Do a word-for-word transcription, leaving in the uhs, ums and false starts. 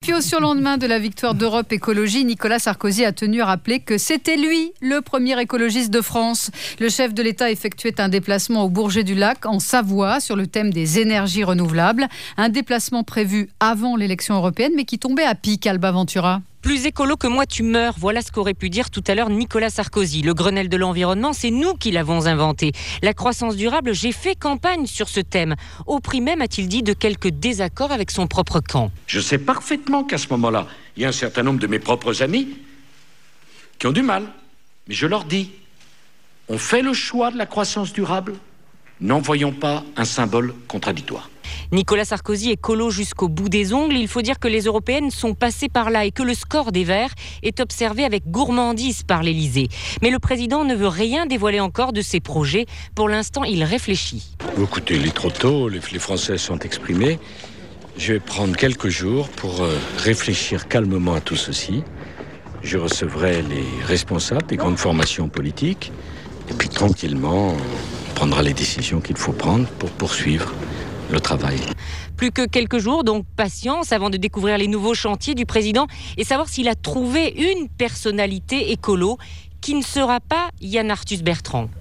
puis au surlendemain de la victoire d'Europe Écologie, Nicolas Sarkozy a tenu à rappeler que c'était lui le premier écologiste de France. Le chef de l'État effectuait un déplacement au Bourget-du-Lac, en Savoie, sur le thème des énergies renouvelables. Un déplacement prévu avant l'élection européenne, mais qui tombait à pic, Alba Ventura. Plus écolo que moi, tu meurs. Voilà ce qu'aurait pu dire tout à l'heure Nicolas Sarkozy. Le Grenelle de l'environnement, c'est nous qui l'avons inventé. La croissance durable, j'ai fait campagne sur ce thème. Au prix même, a-t-il dit, de quelques désaccords avec son propre camp. Je sais parfaitement qu'à ce moment-là, il y a un certain nombre de mes propres amis qui ont du mal. Mais je leur dis, on fait le choix de la croissance durable, n'en voyons pas un symbole contradictoire. Nicolas Sarkozy est écolo jusqu'au bout des ongles. Il faut dire que les européennes sont passées par là et que le score des Verts est observé avec gourmandise par l'Élysée. Mais le président ne veut rien dévoiler encore de ses projets. Pour l'instant, il réfléchit. Écoutez, il est trop tôt, les, les Français sont exprimés. Je vais prendre quelques jours pour euh, réfléchir calmement à tout ceci. Je recevrai les responsables des grandes formations politiques. Et puis tranquillement, on prendra les décisions qu'il faut prendre pour poursuivre le travail. Plus que quelques jours, donc patience avant de découvrir les nouveaux chantiers du président et savoir s'il a trouvé une personnalité écolo qui ne sera pas Yann Arthus Bertrand.